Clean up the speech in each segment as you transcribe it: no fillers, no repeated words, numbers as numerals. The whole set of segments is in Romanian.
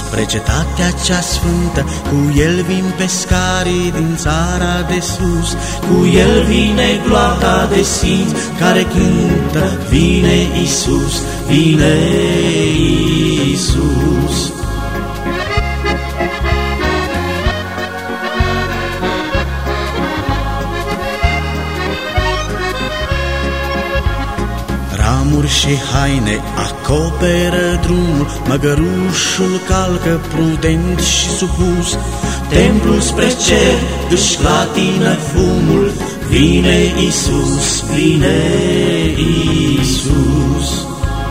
spre cetatea cea sfântă, cu el vin pescarii din țara de sus, cu el vine gloata de sfinți care cântă, vine Iisus, vine Iisus. Ramuri și haine acoperă drumul, măgărușul calcă prudent și supus, templul spre cer își clatină fumul, vine Iisus, vine Iisus.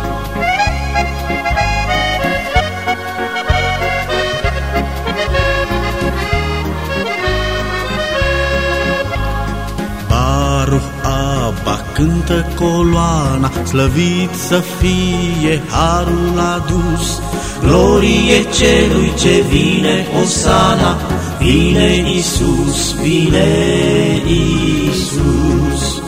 Cântă coloana, slăvit să fie harul adus, glorie celui ce vine Osana, vine Iisus, vine Iisus.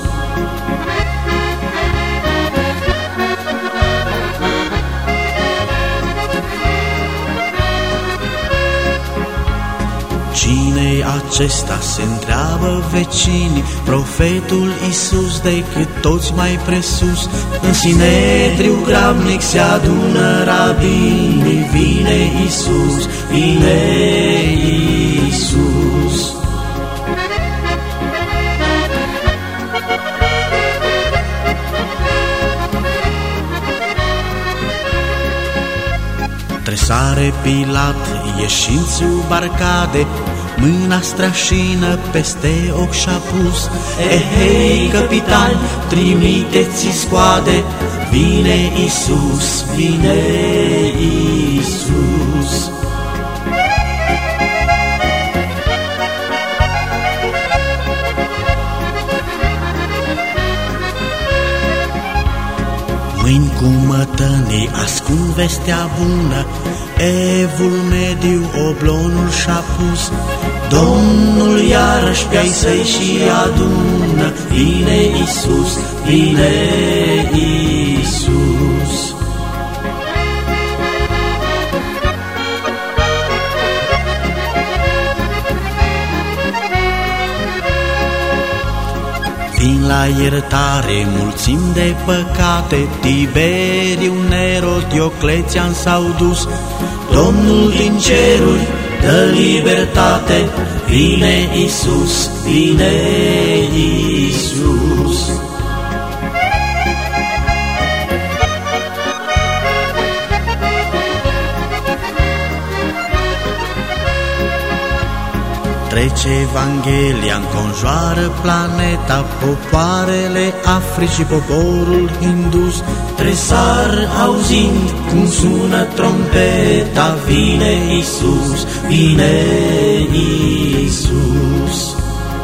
Cine-i acesta, se întreabă vecinii, profetul Iisus decât toți mai presus. În Sinedriu grabnic se adună rabinii, vine Iisus, vine Iisus. Tresare Pilat, ieșind sub arcade, mâna strășină peste ochi și-a pus. Hei, capitani, trimiteți scoade, vine Iisus, vine Iisus. Mâini cu mătănii ascund vestea bună, evul mediu oblonul și-a pus. Domnul iarăși pe-ai săi și adună, vine Iisus, vine Iisus. Vin la iertare mulțimi de păcate, Tiberiu, Nero, Dioclețian s-au dus. Domnul din ceruri dă libertate, vine Iisus, vine Iisus. Trece Evanghelia, înconjoară planeta, popoarele Africii, poporul hindus. Tresar auzind cum sună trompeta, vine Iisus, vine Iisus.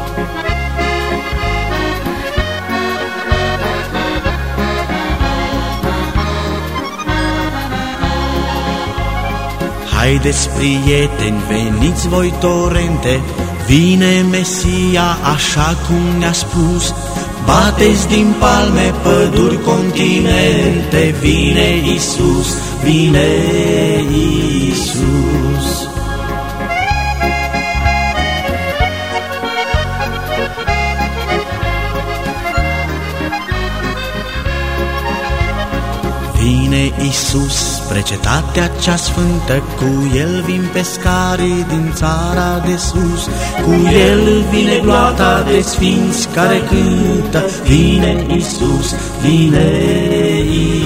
Haideți, prieteni, veniți voi torente, vine Mesia așa cum ne-a spus. Bateți din palme păduri, continente, vine Iisus, vine Iisus. Vine Iisus spre cetatea cea sfântă, cu el vin pescarii din țara de sus, cu el vine gloata de sfinți care cântă, vine Iisus, vine Iisus.